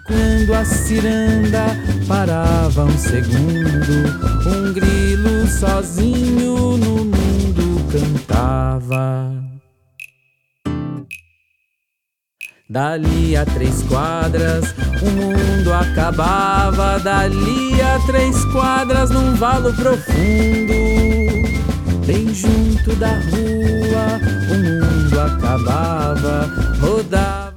Quando a ciranda parava um segundo, um grilo sozinho no mundo cantava. Dali a 3 quadras o mundo acabava. Dali a 3 quadras num valo profundo, bem junto da rua o mundo acabava. Rodava